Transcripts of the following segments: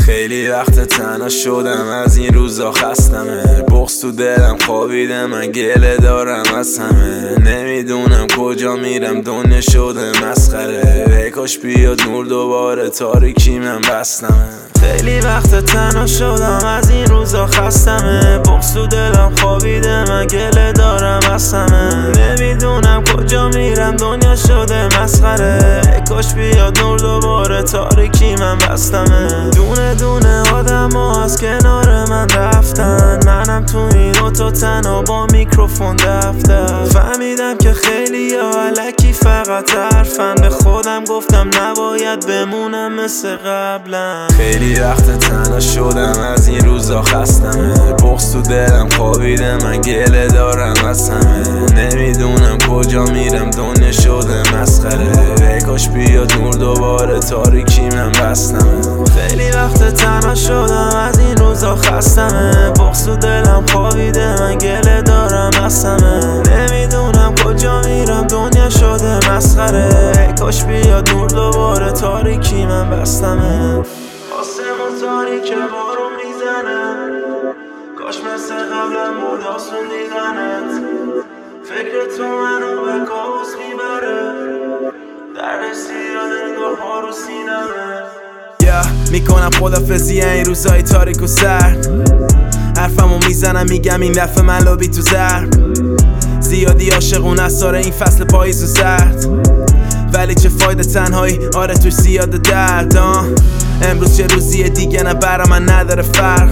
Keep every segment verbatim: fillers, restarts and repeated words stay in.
خیلی وقت تنها شدم، از این روزا خستمه. بغض تو دلم خوابیده، من گله دارم از همه. نمیدونم کجا میرم، دنیا شده مسخره. ای کاش بیاد نور دوباره، تاریکی من بستمه. خیلی وقت تنها شدم، از این روزا خستمه. بغض تو دلم خوابیده، من گله دارم از همه. نمیدونم کجا میرم، دنیا شده مسخره. ای کاش بیاد نور دوباره، تاریکی من بستمه. دونه دونه آدم ها از کنار من رفتن، منم تو این اتاق تنها با میکروفون دفتر. فهمیدم که خیلی ها الکی فقط حرفن، به خودم گفتم نباید بمونم مثل قبلا. خیلی وقت تنها شدم، از این روزا خستمه. بغض تو دلم خوابیده، من گله دارم از همه. نمیدونم کجا میرم، دنیا شده مسخره. ای کاش بیاد نور دوباره، تاریکی من بستمه. خیلی وقت تنها شدم، از این روزا خستمه. بغض تو دلم خوابیده، من گله دارم از همه. نمیدونم کجا میرم، دنیا شده مسخره. ای کاش بیاد نور دوباره، تاریکی من بستمه. آسمون تاریکه بارون میزنه، کاش مثل قبلم بود آسون دیدنت. فکر تو منو به کابوس میبره، درد سیاد نگاه ها رو سینمه. yeah, میکنم خدافزی این روزای تاریک و سرد. حرفمو میزنم میگم این دفعه من لابی تو زرد. زیادی عاشقون از ساره این فصل پاییز و زرد، ولی چه فایده تنهایی، آره توش زیاده درد. امروز چه روزیه دیگه، نه برا من نداره فرق.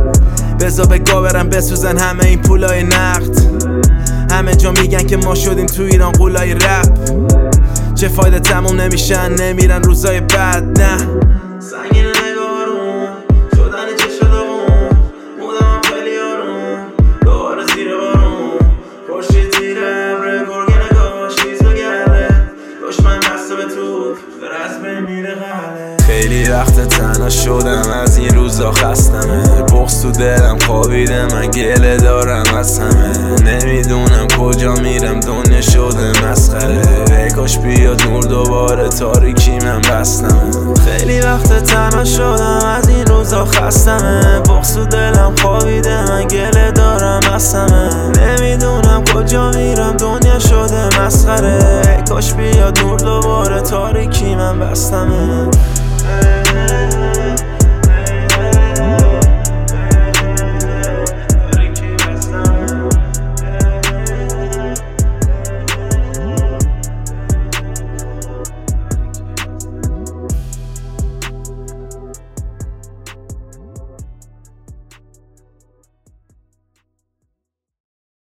بزا بگا برم بسوزن همه این پولای نقد. همه جا میگن که ما شدیم تو ایران قولای رپ. چه فایده تموم نمیشن، نمیرن روزای بد. نه سنگین نگارون شدنی چه شدمون، بودم خیلی آروم دوباره زیر بارون. خوشی زیر عبره گرگه نگاش نیز بگرده، دشمن بسته به توپ داره از بین میره غله. خیلی وقت تنها شدم، از این روزا خستمه. بغض تو دلم خوابیده، من گله دارم از همه. نمیدونم کجا میرم، دنیا شده مسخره. ای کاش بیاد نور دوباره، تاریکی من بستمه. خیلی وقت تنها شدم، از این روزا خستمه. بغض تو دلم خوابیده، من گله دارم از همه. نمیدونم کجا میرم، دنیا شده مسخره. ای کاش بیاد نور دوباره، تاریکی من بستمه.